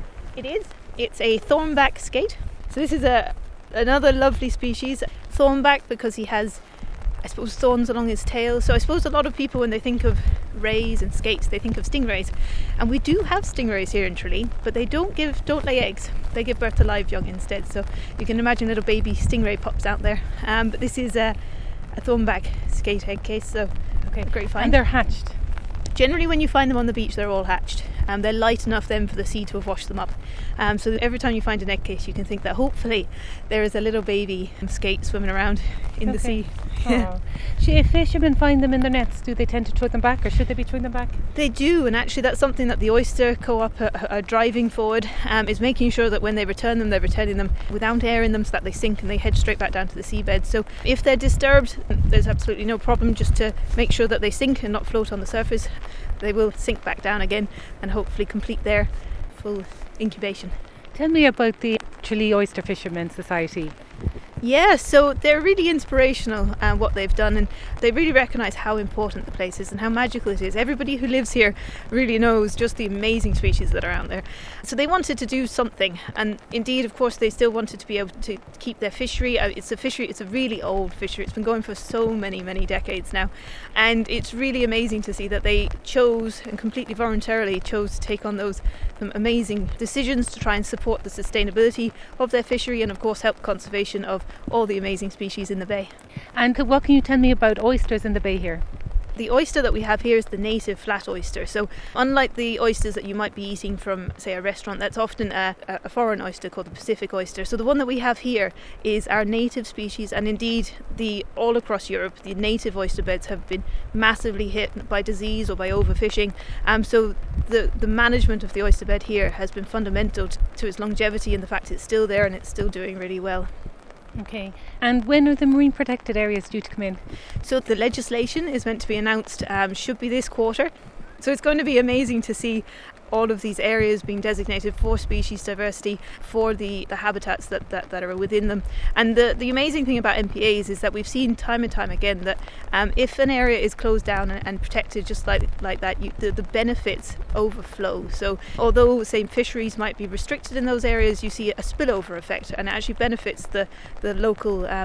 it's a thornback skate. So this is another lovely species, thornback, because he has, I suppose, thorns along his tail. So I suppose a lot of people, when they think of rays and skates, they think of stingrays, and we do have stingrays here in Tralee, but they don't lay eggs. They give birth to live young instead. So you can imagine little baby stingray pups out there. But this is a thornback skate egg case. So okay, great find. And they're hatched. Generally, when you find them on the beach, they're all hatched. They're light enough then for the sea to have washed them up. So every time you find an egg case, you can think that hopefully there is a little baby skate swimming around in the sea. Oh. If fishermen find them in their nets, do they tend to throw them back, or should they be throwing them back? They do, and actually that's something that the Oyster Co-op are driving forward, is making sure that when they return them, they're returning them without air in them so that they sink and they head straight back down to the seabed. So if they're disturbed, there's absolutely no problem, just to make sure that they sink and not float on the surface. They will sink back down again and hopefully complete their full incubation. Tell me about the Tralee Oyster Fishermen Society. Yeah, so they're really inspirational what they've done, and they really recognise how important the place is and how magical it is. Everybody who lives here really knows just the amazing species that are out there. So they wanted to do something, and indeed, of course, they still wanted to be able to keep their fishery. It's a really old fishery. It's been going for so many, many decades now, and it's really amazing to see that they chose, and completely voluntarily chose, to take on those amazing decisions to try and support the sustainability of their fishery and, of course, help conservation of all the amazing species in the bay. And what can you tell me about oysters in the bay here? The oyster that we have here is the native flat oyster. So unlike the oysters that you might be eating from, say, a restaurant, that's often a foreign oyster called the Pacific oyster. So the one that we have here is our native species, and indeed all across Europe the native oyster beds have been massively hit by disease or by overfishing. So the management of the oyster bed here has been fundamental to its longevity, and the fact it's still there and it's still doing really well. Okay, and when are the marine protected areas due to come in? So the legislation is meant to be announced, should be this quarter. So it's going to be amazing to see all of these areas being designated for species diversity, for the habitats that are within them. And the amazing thing about MPAs is that we've seen time and time again that if an area is closed down and protected just like that, the benefits overflow. So although, say, fisheries might be restricted in those areas, you see a spillover effect, and it actually benefits the local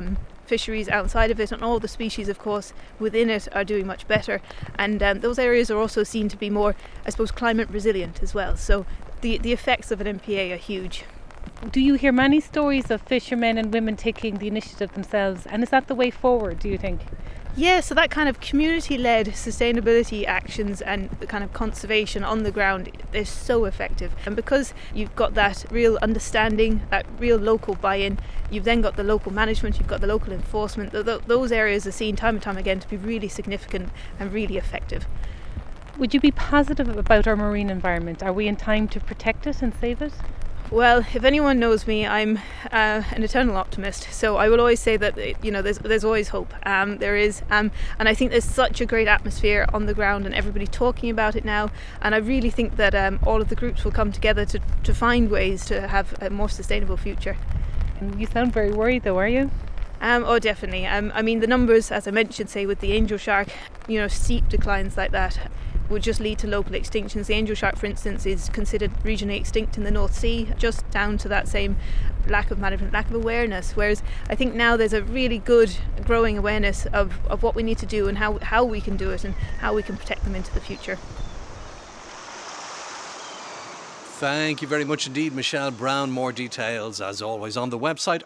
fisheries outside of it, and all the species, of course, within it are doing much better. And those areas are also seen to be more, I suppose, climate resilient as well. So the effects of an MPA are huge. Do you hear many stories of fishermen and women taking the initiative themselves? And is that the way forward, do you think? Yeah, so that kind of community-led sustainability actions and the kind of conservation on the ground is so effective. And because you've got that real understanding, that real local buy-in, you've then got the local management, you've got the local enforcement. Those areas are seen time and time again to be really significant and really effective. Would you be positive about our marine environment? Are we in time to protect it and save it? Well, if anyone knows me, I'm an eternal optimist. So I will always say that there's always hope. There is, and I think there's such a great atmosphere on the ground, and everybody talking about it now. And I really think that all of the groups will come together to find ways to have a more sustainable future. And you sound very worried, though, are you? Oh, definitely. I mean, the numbers, as I mentioned, say with the angel shark, steep declines like that would just lead to local extinctions. The angel shark, for instance, is considered regionally extinct in the North Sea, just down to that same lack of management, lack of awareness. Whereas I think now there's a really good growing awareness of what we need to do and how we can do it and how we can protect them into the future. Thank you very much indeed, Michelle Brown. More details, as always, on the website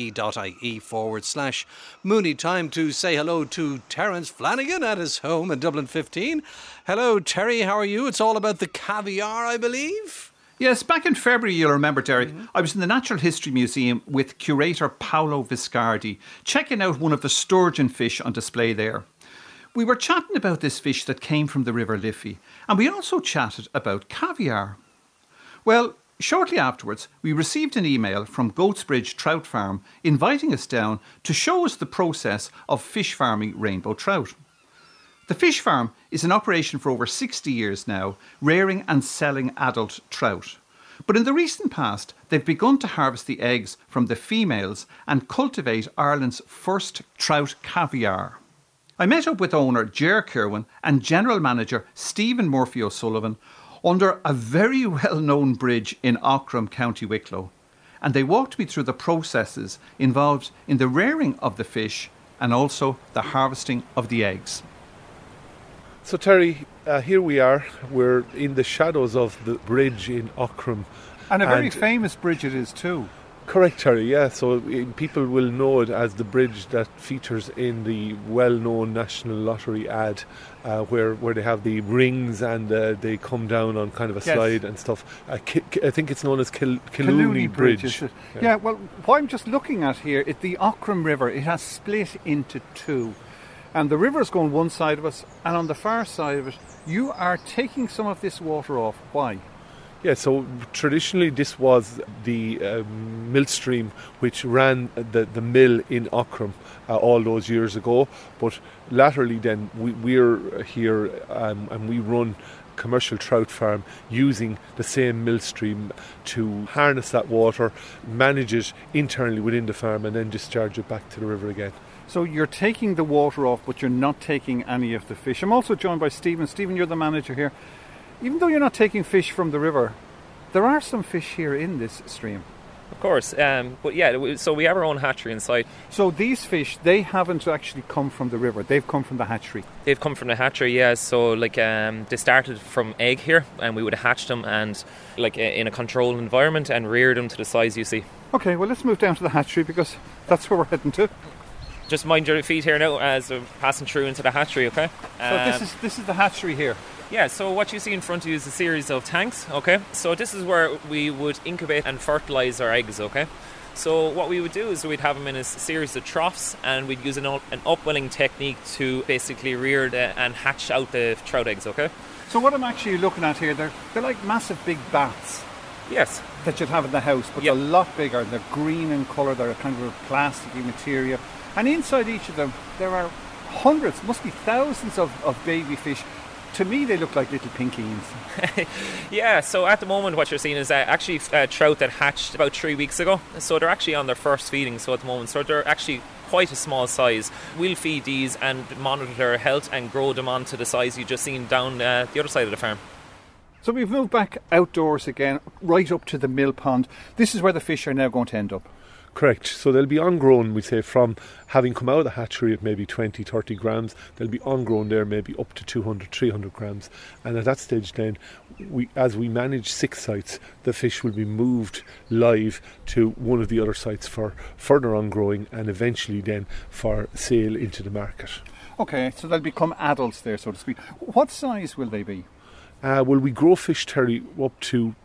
rte.ie/Mooney. Time to say hello to Terence Flanagan at his home in Dublin 15. Hello, Terry. How are you? It's all about the caviar, I believe. Yes, back in February, you'll remember, Derek, I was in the Natural History Museum with curator Paolo Viscardi, checking out one of the sturgeon fish on display there. We were chatting about this fish that came from the River Liffey, and we also chatted about caviar. Well, shortly afterwards, we received an email from Goatsbridge Trout Farm inviting us down to show us the process of fish farming rainbow trout. The fish farm is in operation for over 60 years now, rearing and selling adult trout. But in the recent past, they've begun to harvest the eggs from the females and cultivate Ireland's first trout caviar. I met up with owner Ger Kirwan and general manager Stephen Murphy O'Sullivan under a very well-known bridge in Aughrim, County Wicklow. And they walked me through the processes involved in the rearing of the fish and also the harvesting of the eggs. So Terry, here we are. We're in the shadows of the bridge in Aughrim. And a very famous bridge it is too. Correct, Terry, yeah. So people will know it as the bridge that features in the well-known National Lottery ad where they have the rings and they come down on kind of a slide and stuff. I think it's known as Killooney Bridge. Is it? Yeah, well, what I'm just looking at here, the Aughrim River, it has split into two. And the river is going one side of us, and on the far side of it, you are taking some of this water off. Why? Yeah, so traditionally this was the mill stream which ran the mill in Aughrim all those years ago. But latterly then we're here and we run commercial trout farm using the same mill stream to harness that water, manage it internally within the farm and then discharge it back to the river again. So you're taking the water off, but you're not taking any of the fish. I'm also joined by Stephen. Stephen, you're the manager here. Even though you're not taking fish from the river, there are some fish here in this stream. Of course, but yeah, so we have our own hatchery inside. So these fish, they haven't actually come from the river, they've come from the hatchery. They've come from the hatchery, yeah, so they started from egg here and we would have hatched them and in a controlled environment and reared them to the size you see. Okay, well let's move down to the hatchery because that's where we're heading to. Just mind your feet here now as we're passing through into the hatchery, okay? So this is the hatchery here. Yeah, so what you see in front of you is a series of tanks, okay? So this is where we would incubate and fertilise our eggs, okay? So what we would do is we'd have them in a series of troughs and we'd use an upwelling technique to basically rear and hatch out the trout eggs, okay? So what I'm actually looking at here, they're like massive big bats. Yes. That you'd have in the house, but they're a lot bigger. They're green in colour, they're kind of a plasticky material. And inside each of them, there are hundreds, must be thousands of baby fish. To me, they look like little pinkeens. Yeah, so at the moment what you're seeing is actually trout that hatched about 3 weeks ago. So they're actually on their first feeding, so at the moment. So they're actually quite a small size. We'll feed these and monitor their health and grow them onto the size you've just seen down the other side of the farm. So we've moved back outdoors again, right up to the mill pond. This is where the fish are now going to end up. Correct. So they'll be on-grown, we say, from having come out of the hatchery at maybe 20, 30 grams. They'll be on-grown there maybe up to 200, 300 grams. And at that stage then, as we manage 6 sites, the fish will be moved live to one of the other sites for further on-growing and eventually then for sale into the market. Okay, so they'll become adults there, so to speak. What size will they be? Well, we grow fish, Terry, up to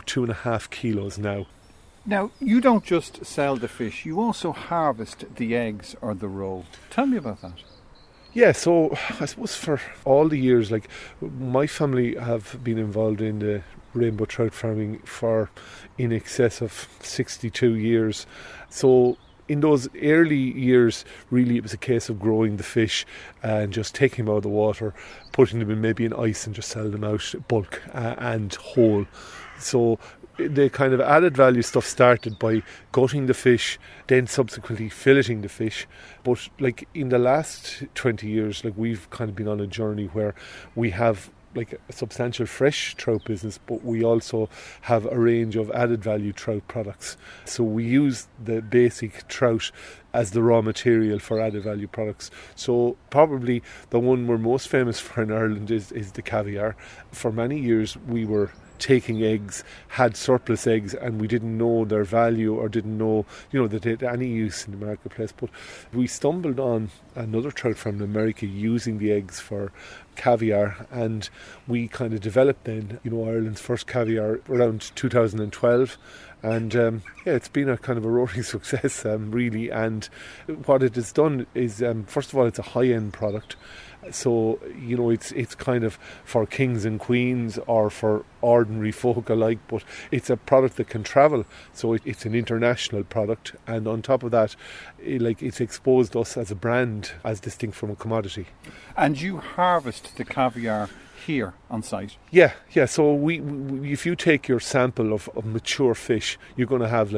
2.5 kilos now. Now, you don't just sell the fish, you also harvest the eggs or the roe. Tell me about that. Yeah, so I suppose for all the years, like my family have been involved in the rainbow trout farming for in excess of 62 years. So in those early years, really it was a case of growing the fish and just taking them out of the water, putting them in maybe in ice and just selling them out bulk and whole. So the kind of added value stuff started by gutting the fish, then subsequently filleting the fish. But like in the last 20 years, like we've kind of been on a journey where we have like a substantial fresh trout business, but we also have a range of added value trout products. So we use the basic trout as the raw material for added value products. So probably the one we're most famous for in Ireland is the caviar. For many years we were taking eggs, had surplus eggs, and we didn't know their value or didn't know, that they had any use in the marketplace. But we stumbled on another trout farm in America using the eggs for caviar, and we kind of developed then, Ireland's first caviar around 2012. And it's been a kind of a roaring success, really. And what it has done is, first of all, it's a high-end product. So, it's kind of for kings and queens or for ordinary folk alike, but it's a product that can travel. So it's an international product. And on top of that, it's exposed us as a brand as distinct from a commodity. And you harvest the caviar here on site? Yeah. So we if you take your sample of mature fish, you're going to have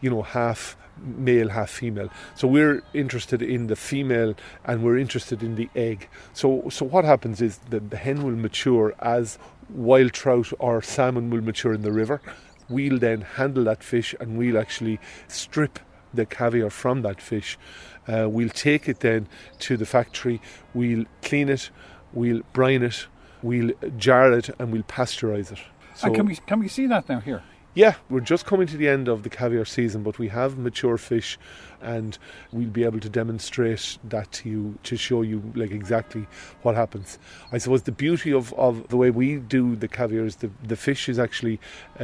half male, half female. So we're interested in the female and we're interested in the egg. So what happens is that the hen will mature as wild trout or salmon will mature in the river. We'll then handle that fish and we'll actually strip the caviar from that fish. We'll take it then to the factory, we'll clean it, we'll brine it, we'll jar it and we'll pasteurise it. So, and can we see that now here? Yeah, we're just coming to the end of the caviar season, but we have mature fish and we'll be able to demonstrate that to you, to show you exactly what happens. I suppose the beauty of the way we do the caviar is the fish is actually,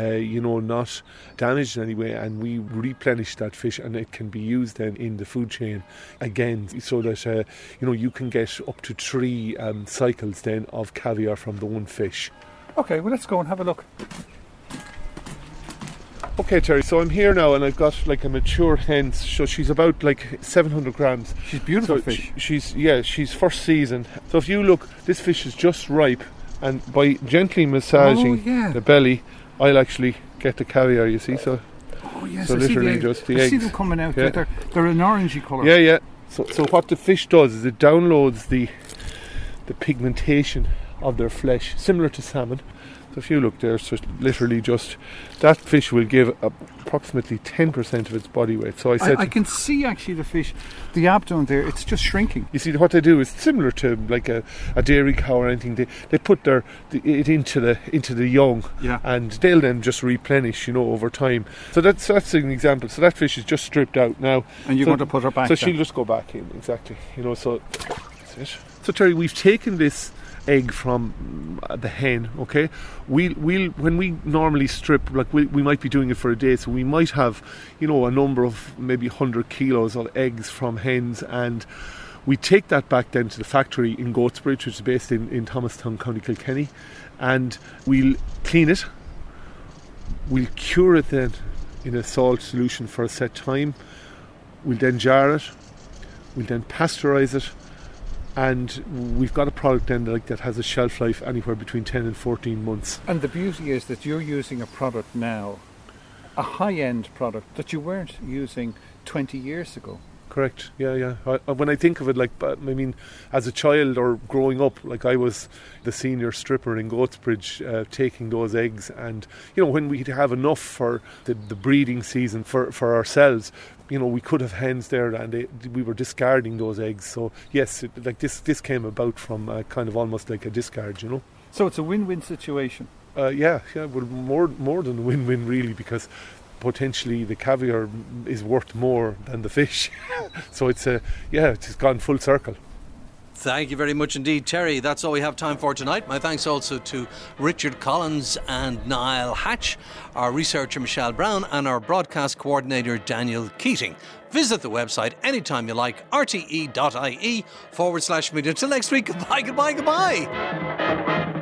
not damaged in any way, and we replenish that fish and it can be used then in the food chain again, so that, you can get up to 3 cycles then of caviar from the one fish. Okay, well let's go and have a look. Okay, Terry, so I'm here now and I've got a mature hen, so she's about 700 grams. She's beautiful fish. She's first season. So if you look, this fish is just ripe, and by gently massaging the belly, I'll actually get the caviar, you see, so yes, so literally just the eggs. I see them coming out, they're an orangey colour. Yeah. So what the fish does is it downloads the pigmentation of their flesh, similar to salmon. So if you look there, so literally just that fish will give approximately 10% of its body weight. So I can see actually the fish, the abdomen there, it's just shrinking. You see, what they do is similar to a dairy cow or anything. They put it into the young, and they'll then just replenish, over time. So that's an example. So that fish is just stripped out now, and you're going to put her back. So she'll just go back in, exactly. So that's it. So Terry, we've taken this egg from the hen, okay? We'll when we normally strip, we might be doing it for a day, so we might have, a number of maybe 100 kilos of eggs from hens, and we take that back then to the factory in Goatsbridge, which is based in Thomastown, County Kilkenny, and we'll clean it, we'll cure it then in a salt solution for a set time, we'll then jar it, we'll then pasteurise it, and we've got a product then that has a shelf life anywhere between 10 and 14 months. And the beauty is that you're using a product now, a high-end product that you weren't using 20 years ago. Correct, yeah. When I think of it, as a child or growing up, I was the senior stripper in Goatsbridge, taking those eggs, and when we'd have enough for the breeding season for ourselves, we could have hens there, and we were discarding those eggs. So yes, this came about from kind of almost like a discard, So it's a win-win situation. Yeah, well, more than a win-win really, because potentially the caviar is worth more than the fish. So it's gone full circle. Thank you very much indeed, Terry. That's all we have time for tonight. My thanks also to Richard Collins and Niall Hatch, our researcher Michelle Brown, and our broadcast coordinator Daniel Keating. Visit the website anytime you like, rte.ie/media. Until next week, goodbye.